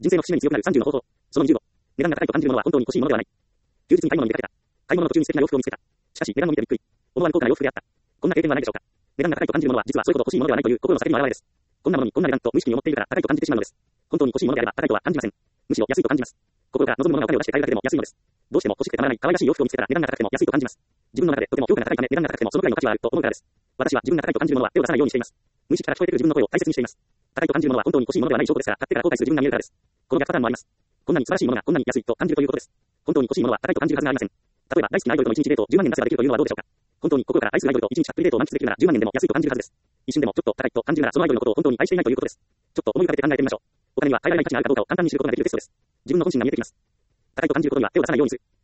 人生の節目に強くなる30の方法。その25。値段が高いと感じるものは本当に欲しいものではない。休日に買い物に出かけた。買い物の途中に素敵な洋服を見つけた。しかし、値段を見てびっくり。思わぬ高価な洋服であった。こんな経験はないでしょうか。値段が高いと感じるものは実はそれほど欲しいものではないという心の叫びの表れです。こんなものにこんな値段と無意識に思っているから高いと感じてしまうのです。本当に欲しいものであれば高いとは感じません。むしろ安いと感じます。心から望むものがお金を出して買えるだけでも安いのです。どうしても欲しくてたまらない可愛らしい洋服を見つけたら値段が高くても安いと感じます。自分の中でとても評価が高いため値段が高くてもそのくらいの価値はあると思うからです。私は自分が高いと感じるものは手を出さないようにしています。無意識から聞こえてくる自分の声を大切にしています。高いと感じるものは本当に欲しいものではない証拠ですから、買ってから後悔する自分が見えるからです。この逆パターンもあります。こんなに素晴らしいものがこんなに安いと感じるということです。本当に欲しいものは高いと感じるはずがありません。例えば大好きなアイドルとの1日デートを10万円出せばできるというのはどうでしょうか。本当に心から愛するアイドルと1日たっぷりデートを満喫できるなら10万円でも安いと感じるはずです。一瞬でもちょっと高いと感じるならそのアイドルのことを本当に愛していないということです。ちょっと思い浮かべて考えてみましょう。お金には変えられない価値があるかどうかを簡単に知ることができるテストです。自分の本心が見えてきます。高いと感じることには手を出さないようにする。